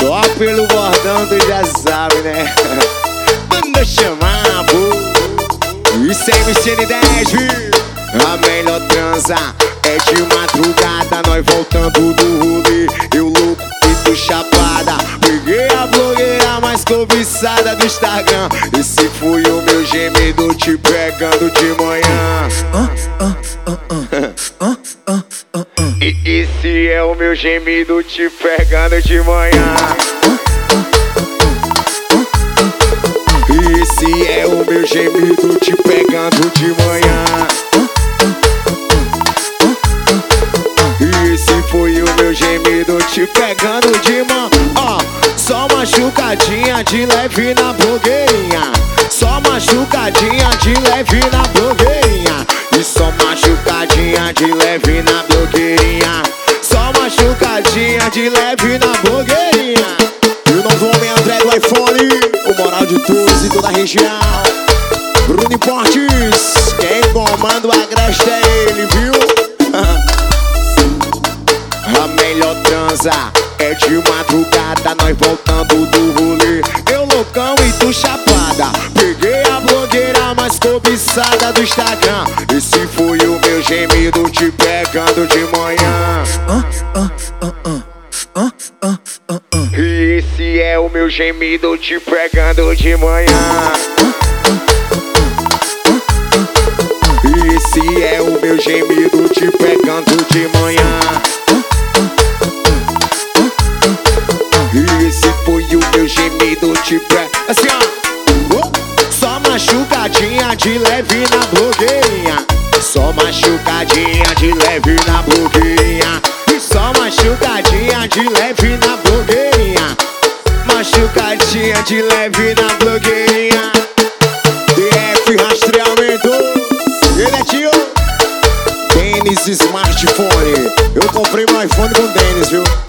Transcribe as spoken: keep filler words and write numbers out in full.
Só pelo bordão tu já sabe, né? Manda chamar, pô. E sem M C N dez, viu? A melhor transa é de madrugada, nós voltando do rolê. Eu louco e tu chapada. Peguei a blogueira mais cobiçada do Instagram. Esse foi o meu gemido te pegando de manhã. E esse é o meu gemido te pegando de manhã. Esse é o meu gemido te pegando de manhã. Esse foi o meu gemido te pegando de manhã. Ó, só machucadinha de leve na blogueirinha. Só machucadinha de leve na blogueirinha. E só machucadinha de leve na blogueirinha. Só machucadinha de leve na blogueirinha. E o novo homem André do iPhone, o moral de todos e toda a região. Bruno Importes, quem comanda o agreste é ele, viu? A melhor transa é de madrugada, nós voltando do rolê. Eu loucão e tu chapada. Peguei a blogueira mais cobiçada do Instagram. Esse foi o meu gemido te pegando de manhã. E esse é o meu gemido te pegando de manhã. Esse é o meu gemido te pegando de manhã. Esse foi o meu gemido te pegando. Assim, ó. Só machucadinha de leve na blogueirinha. Só machucadinha de leve na blogueirinha. E só machucadinha de leve na blogueirinha. Machucadinha de leve na blogueirinha. D F rastreamento. Ele é tio Denis Smartphone. Eu comprei meu iPhone com Denis, viu?